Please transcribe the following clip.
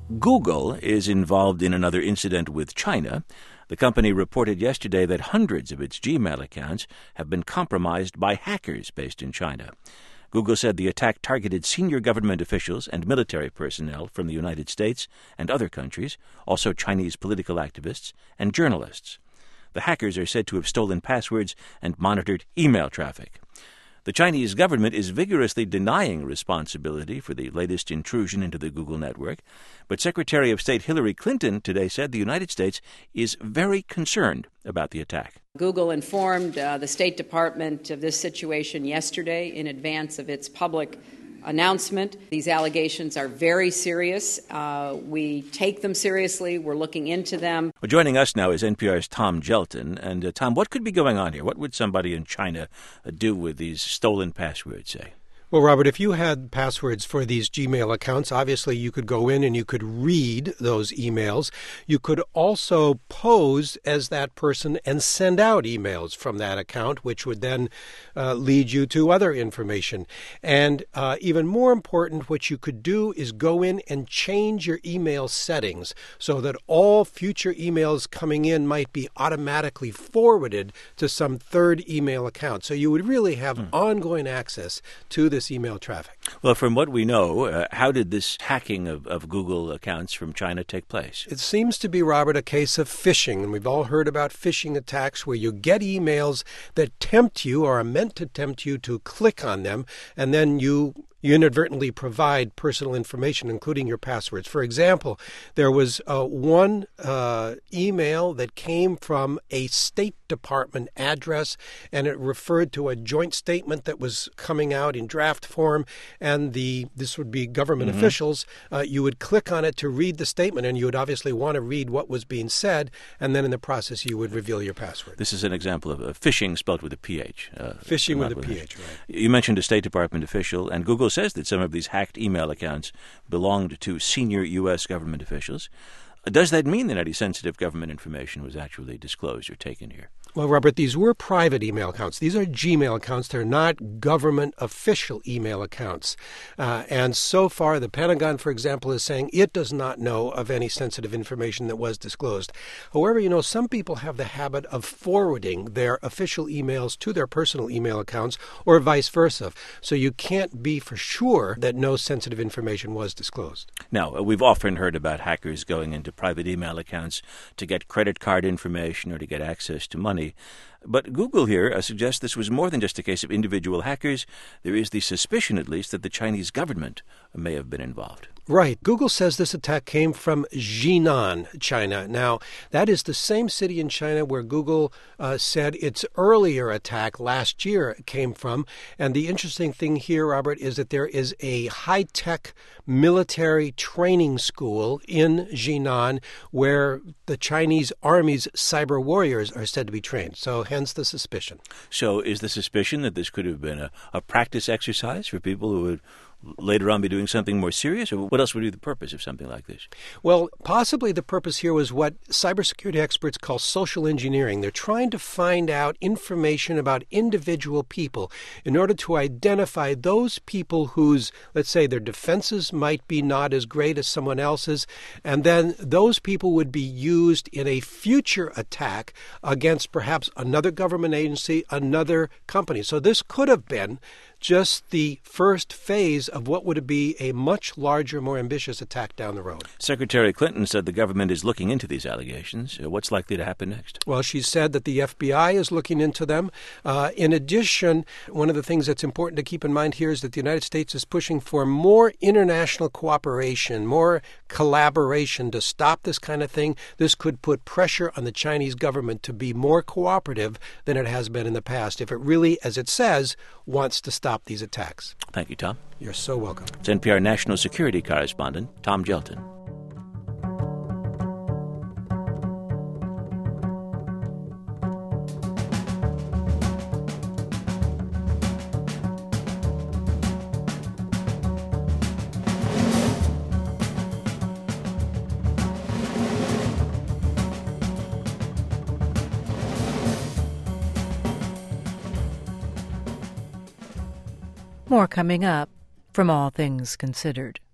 Google is involved in another incident with China. The company reported yesterday that hundreds of its Gmail accounts have been compromised by hackers based in China. Google said the attack targeted senior government officials and military personnel from the United States and other countries, also Chinese political activists and journalists. The hackers are said to have stolen passwords and monitored email traffic. The Chinese government is vigorously denying responsibility for the latest intrusion into the Google network, but Secretary of State Hillary Clinton today said the United States is very concerned about the attack. Google informed the State Department of this situation yesterday in advance of its public announcement. These allegations are very serious. We take them seriously. We're looking into them. Well, joining us now is NPR's Tom Gjelten. And Tom, what could be going on here? What would somebody in China do with these stolen passwords, say? Well, Robert, if you had passwords for these Gmail accounts, obviously you could go in and you could read those emails. You could also pose as that person and send out emails from that account, which would then lead you to other information. And even more important, what you could do is go in and change your email settings so that all future emails coming in might be automatically forwarded to some third email account. So you would really have ongoing access to this email traffic. Well, from what we know, how did this hacking of Google accounts from China take place? It seems to be, Robert, a case of phishing. And we've all heard about phishing attacks where you get emails that tempt you or are meant to tempt you to click on them, and then you inadvertently provide personal information, including your passwords. For example, there was one email that came from a State Department address, and it referred to a joint statement that was coming out in draft form, and this would be government officials. You would click on it to read the statement, and you would obviously want to read what was being said, and then in the process you would reveal your password. This is an example of phishing spelled with a PH. Phishing with a PH, right. You mentioned a State Department official, and Google says that some of these hacked email accounts belonged to senior U.S. government officials. Does that mean that any sensitive government information was actually disclosed or taken here? Well, Robert, these were private email accounts. These are Gmail accounts. They're not government official email accounts. And so far, the Pentagon, for example, is saying it does not know of any sensitive information that was disclosed. However, some people have the habit of forwarding their official emails to their personal email accounts or vice versa. So you can't be for sure that no sensitive information was disclosed. Now, we've often heard about hackers going into private email accounts to get credit card information or to get access to money. But Google here suggests this was more than just a case of individual hackers. There is the suspicion, at least, that the Chinese government may have been involved. Right. Google says this attack came from Jinan, China. Now, that is the same city in China where Google said its earlier attack last year came from. And the interesting thing here, Robert, is that there is a high-tech military training school in Jinan where the Chinese Army's cyber warriors are said to be trained. So hence the suspicion. So is the suspicion that this could have been a practice exercise for people who would later on be doing something more serious? Or what else would be the purpose of something like this? Well, possibly the purpose here was what cybersecurity experts call social engineering. They're trying to find out information about individual people in order to identify those people whose, let's say, their defenses might be not as great as someone else's, and then those people would be used in a future attack against perhaps another government agency, another company. So this could have been just the first phase of what would be a much larger, more ambitious attack down the road. Secretary Clinton said the government is looking into these allegations. What's likely to happen next? Well, she said that the FBI is looking into them. In addition, one of the things that's important to keep in mind here is that the United States is pushing for more international cooperation, more collaboration to stop this kind of thing. This could put pressure on the Chinese government to be more cooperative than it has been in the past, if it really, as it says, wants to stop these attacks. Thank you, Tom. You're so welcome. It's NPR national security correspondent Tom Gjelten. More coming up from All Things Considered.